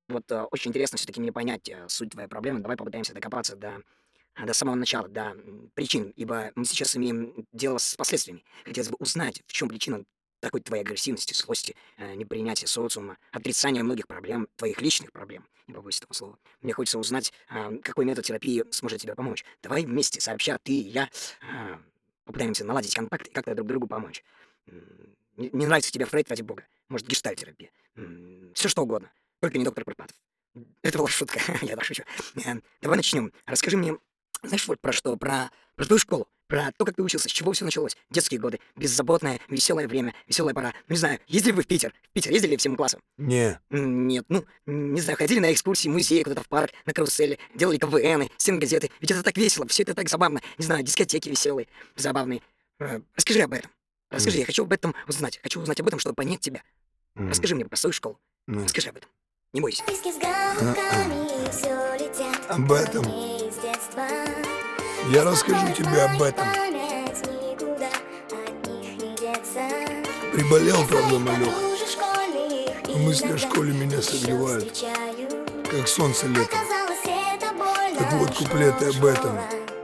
Вот очень интересно все-таки мне понять суть твоей проблемы. Давай попытаемся докопаться до самого начала, до причин, ибо мы сейчас имеем дело с последствиями. Хотелось бы узнать, в чем причина такой твоей агрессивности, злости, непринятия социума, отрицания многих проблем, твоих личных проблем, не побоюсь этого слова. Мне хочется узнать, какой метод терапии сможет тебе помочь. Давай вместе, сообща, ты и я, попытаемся наладить контакт и как-то друг другу помочь. Не нравится тебе Фрейд, ради бога. Может, гештальтерапия. Все что угодно. Только не доктор Курпатов. Это была шутка, я так шучу. Давай начнем. Расскажи мне, знаешь, вот про что? Про твою школу, про то, как ты учился, с чего все началось. Детские годы, беззаботное, веселое время, веселая пора. Ну, не знаю, ездили вы в Питер? В Питер ездили всем классом? Не, Нет, ну, не знаю, ходили на экскурсии, музеи, куда-то в парк, на карусели, делали КВНы, стенгазеты. Ведь это так весело, все это так забавно. Не знаю, дискотеки веселые, забавные. Расскажи об этом. Расскажи, я хочу об этом узнать. Хочу узнать об этом, чтобы понять тебя. Расскажи мне про свою школу. ну, Расскажи об этом. Не бойся. об этом. Я расскажу тебе об этом. Приболел, правда, малек. Но мысли о школе меня согревают, как солнце летом. Так вот, куплеты об этом.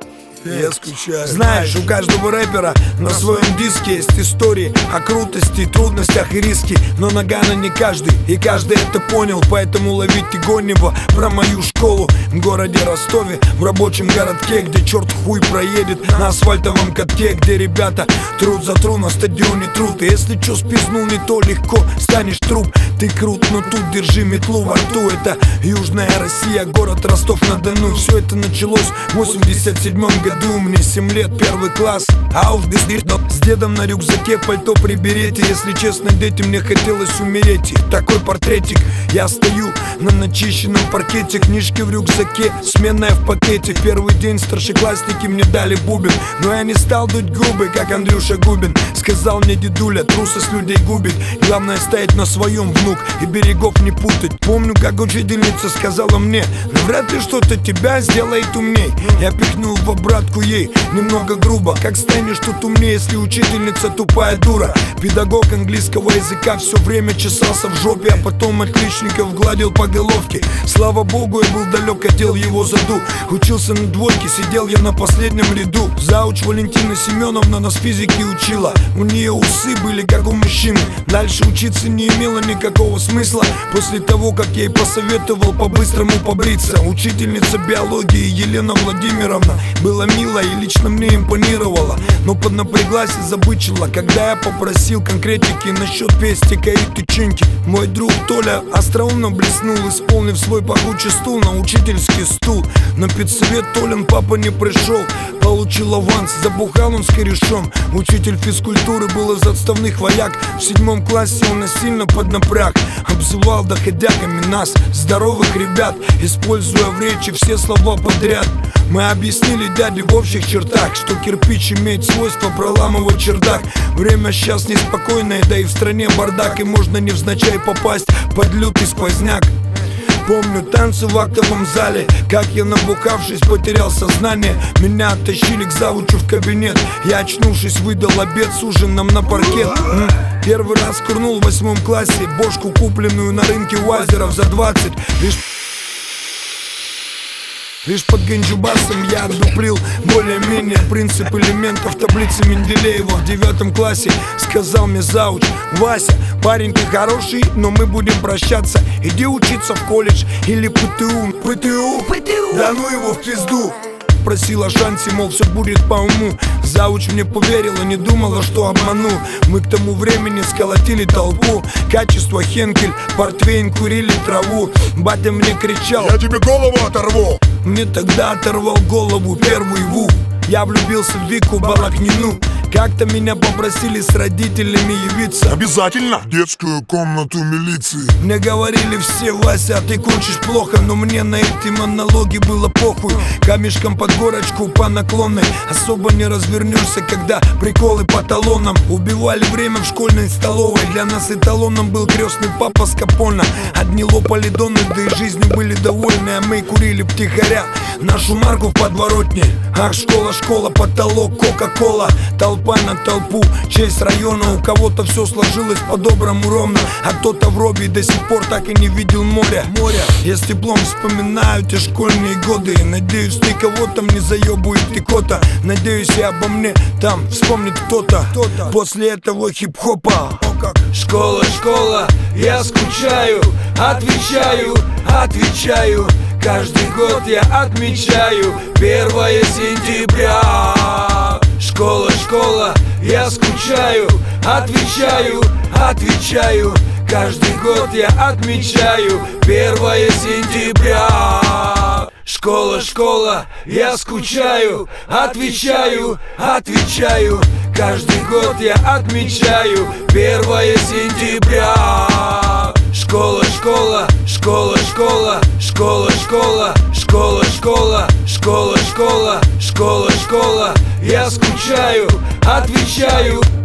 Я скучаю. Знаешь, у каждого рэпера на своем диске есть истории о крутости, трудностях и риске. Но нагано не каждый, и каждый это понял. Поэтому ловите гонево про мою школу в городе Ростове, в рабочем городке, где черт хуй проедет на асфальтовом катке, где ребята труд за труд на стадионе труд. И если чё спизнул не то легко, станешь труп. Ты крут, но тут держи метлу во рту. Это Южная Россия, город Ростов-на-Дону. Все это началось в 87-м году. Мне 7 лет, 1 класс, а уж с дедом на рюкзаке, пальто при берете. Если честно, дети, мне хотелось умереть. И такой портретик, я стою на начищенном паркете, книжки в рюкзаке, сменная в пакете. Первый день старшеклассники мне дали бубен, но я не стал дуть губы, как Андрюша Губин. Сказал мне дедуля, трусость людей губит. Главное стоять на своем, внук, и берегов не путать. Помню, как учительница сказала мне: но вряд ли что-то тебя сделает умней. Я пихнул в обратку ей немного грубо: как станешь тут умнее, если учительница тупая дура. Педагог английского языка все время чесался в жопе, а потом отличников гладил по головке. Слава богу, я был далек от дел его заду. Учился на двойке, сидел я на последнем ряду. Зауч Валентина Семеновна нас физики учила. У нее усы были как у мужчины. Дальше учиться не имело никакого смысла, после того, как я ей посоветовал по-быстрому побриться. Учительница биологии Елена Владимировна была мила и лично мне импонировала, но поднапряглась и забычила, когда я попросил конкретики насчет пестика и тычинки. Мой друг Толя остроумно блеснул, исполнив свой пахучий стул на учительский стул. На педсовет Толин папа не пришел, получил аванс, забухал он с корешом. Учитель физкультуры был из отставных вояк. В 7 классе он нас сильно поднапряг, обзывал доходягами нас, здоровых ребят, используя в речи все слова подряд. Мы объяснили дяде в общих чертах, что кирпич имеет свойство проламывать чердак. Время сейчас неспокойное, да и в стране бардак, и можно невзначай попасть под лютый сквозняк. Помню танцы в актовом зале, как я, набухавшись, потерял сознание. Меня оттащили к завучу в кабинет. Я, очнувшись, выдал обед с ужином на паркет. Первый раз курнул в 8 классе бошку, купленную на рынке у Азеров за 20. Лишь под ганджубасом я отдуплил более-менее принцип элементов таблицы Менделеева. В 9 классе сказал мне зауч: Вася, парень, ты хороший, но мы будем прощаться. Иди учиться в колледж или ПТУ. ПТУ? Да ну его в пизду. Просил о шансе, мол, все будет по уму. Зауч мне поверила, не думала, что обману. Мы к тому времени сколотили толпу. Качество Хенкель, портвейн, курили траву. Батя мне кричал: я тебе голову оторву. Мне тогда оторвал голову первый ВУ. Я влюбился в Вику Балакнину. Как-то меня попросили с родителями явиться. Обязательно в детскую комнату милиции. Мне говорили все: Вася, ты кончишь плохо. Но мне на эти монологи было похуй. Камешком под горочку по наклонной особо не развернешься, когда приколы по талонам. Убивали время в школьной столовой. Для нас эталоном был крестный папа с Капона. Одни лопали дональды и жизнью были довольны, а мы курили втихаря нашу марку в подворотне. Ах, школа, школа, потолок, кока-кола. Толпа наступай на толпу. Честь района, у кого-то все сложилось по-доброму ровно, а кто-то в робе до сих пор так и не видел моря. Я с теплом вспоминаю те школьные годы. Надеюсь, ты кого-то не заебует икота. Надеюсь, и обо мне там вспомнит кто-то после этого хип-хопа. Школа, школа, я скучаю, отвечаю, отвечаю. Каждый год я отмечаю 1 сентября. Школа, школа, я скучаю, отвечаю, отвечаю. Каждый год я отмечаю 1 сентября. Школа, школа, я скучаю, отвечаю, отвечаю. Каждый год я отмечаю 1 сентября. Школа, школа, школа, школа, школа, школа, школа, школа, школа, школа, школа, школа. Я скучаю, отвечаю.